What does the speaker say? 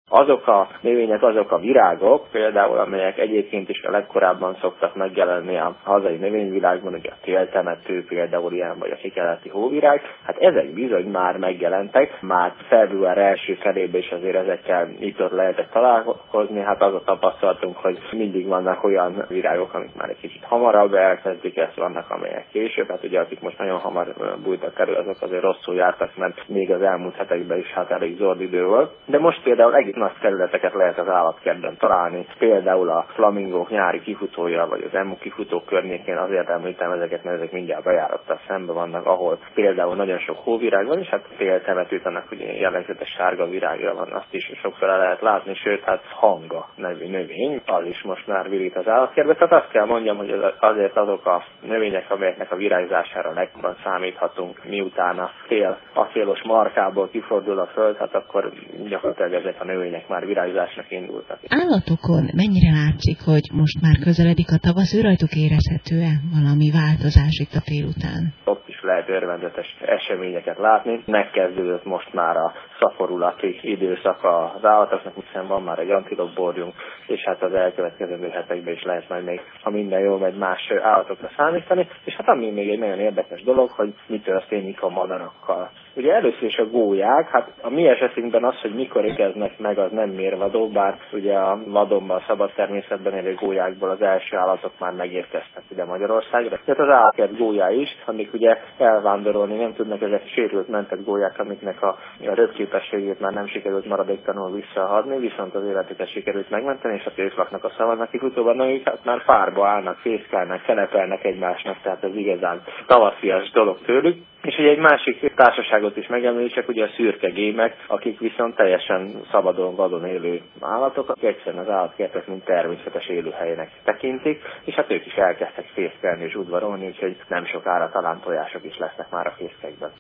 Azok a növények, azok a virágok, például amelyek egyébként is a legkorábban szoktak megjelenni a hazai növényvilágban, ugye a téltemető például ilyen, vagy a kikeleti hóvirág, hát ezek bizony már megjelentek, már február első felében is azért ezekkel itt lehetett találkozni, hát az a tapasztalatunk, hogy mindig vannak olyan virágok, amik már egy kicsit hamarabb elkezdik ezt, vannak amelyek később, hát ugye akik most nagyon hamar bújtak elő, azok azért rosszul jártak, mert még az elmúlt hetekben is hát elég zord idő volt. De most például egész nagy területeket lehet az állatkertben találni, például a flamingók nyári kifutója, vagy az emu kifutók környékén, azért említem ezeket, mert ezek mindjárt bejárattal szembe vannak, ahol például nagyon sok hóvirág van, és hát féltemetőt, annak ugye jellegzetes sárga virágja van, azt is sokszor el lehet látni, sőt, hát hanga nevű növény, az is most már virít az állatkertben. Tehát azt kell mondjam, hogy azért azok a növények, amelyeknek a virágzására legjobban számíthatunk, miután a szélos markából kifordul a föld, hát akkor gyakorlatilag ezek a növények már virágzásnak indultak. Állatokon mennyire látszik, hogy most már közeledik a tavasz, rajtuk érezhető-e valami változás itt a tél után? Ott is lehet örvendetes eseményeket látni. Megkezdődött most már a szaporulati időszaka az állatoknak, hiszen van már egy antilopborjunk, és hát az elkövetkező hetekben is lehet majd még, ha minden jól megy, más állatokra számítani. És hát ami még egy nagyon érdekes dolog, hogy mi történik a madarakkal. Ugye először is a gólyák, hát a mi esetünkben az, hogy mikor érkeznek meg, az nem mérvadó, bár ugye a vadonban, a szabad természetben élő gólyákból az első állatok már megérkeztek ide Magyarországra. Tehát az állatkert gólyái is, amik ugye elvándorolni nem tudnak, ezek sérült mentett gólyák, amiknek a röpképességét már nem sikerült maradéktalanul visszaadni, viszont az életüket sikerült megmenteni, és hát ők laknak a szavannak kifutóban, amik hát már párba állnak, fészkelnek, szelepelnek egymásnak, tehát ez igazán tavaszias dolog tőlük. És ugye egy másik társaságot is megemlítsek, ugye a szürke gémek, akik viszont teljesen szabadon, vadon élő állatok, akik egyszerűen az állatkertet mint természetes élőhelynek tekintik, és hát ők is elkezdtek fészkelni és udvarolni, úgyhogy nem sokára talán tojások is lesznek már a fészkekben.